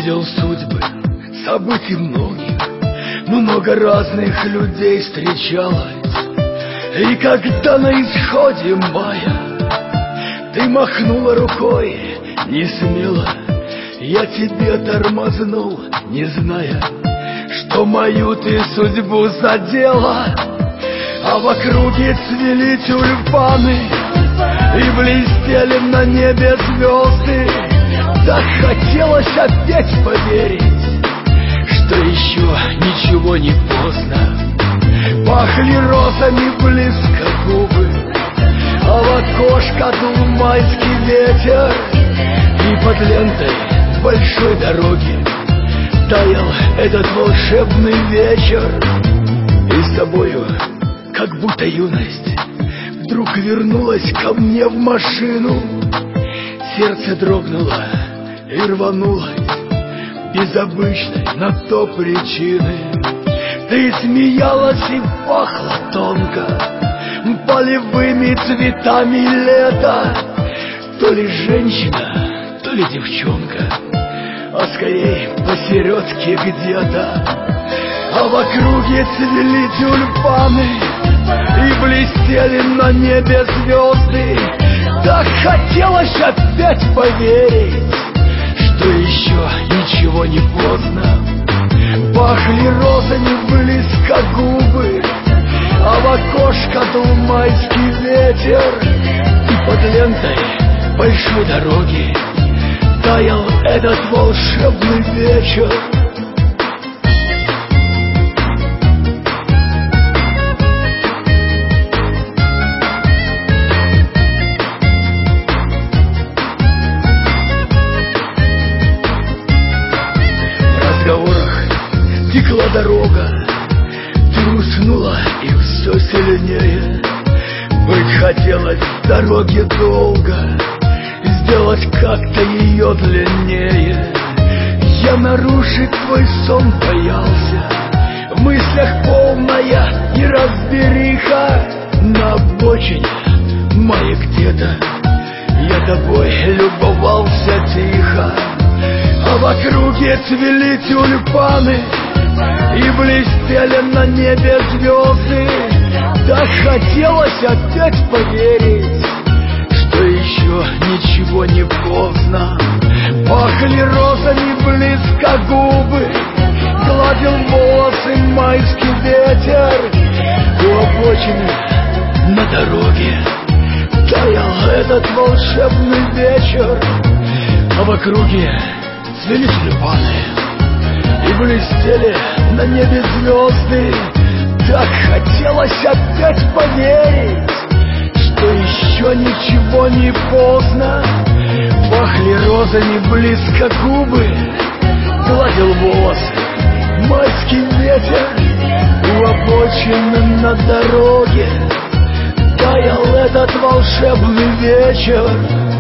Видел судьбы, событий многих, много разных людей встречалось. И когда на исходе мая ты махнула рукой не смело, я тебе тормознул, не зная, что мою ты судьбу задела. А в округе цвели тюльпаны и блестели на небе звезды. Так хотелось опять поверить, что еще ничего не поздно. Пахли розами близко губы, а в окошко дул майский ветер. И под лентой большой дороги таял этот волшебный вечер. И с тобою, как будто юность, вдруг вернулась ко мне в машину. Сердце дрогнуло и рванулось без обычной на то причины. Ты смеялась и пахла тонко полевыми цветами лета. То ли женщина, то ли девчонка, а скорее посередке где-то. А в округе цвели тюльпаны и блестели на небе звезды. Так хотелось опять поверить, что еще ничего не поздно. Пахли розами близко губы, а в окошко дул майский ветер. И под лентой большой дороги таял этот волшебный вечер. Текла дорога, ты уснула и все сильнее. Быть хотелось в дороге долго, сделать как-то ее длиннее. Я нарушить твой сон боялся, в мыслях полная неразбериха. На обочине моей где-то я тобой любовался тихо. А в округе цвели тюльпаны и блестели на небе звезды. Так хотелось опять поверить, что еще ничего не поздно. Пахли розами близко губы, гладил волосы майский ветер. У обочины на дороге таял этот волшебный вечер. А в округе цвели тюльпаны и блестели на небе звезды. Так хотелось опять поверить, что еще ничего не поздно. Пахли розами близко губы, гладил волосы майский ветер. У обочины на дороге таял этот волшебный вечер.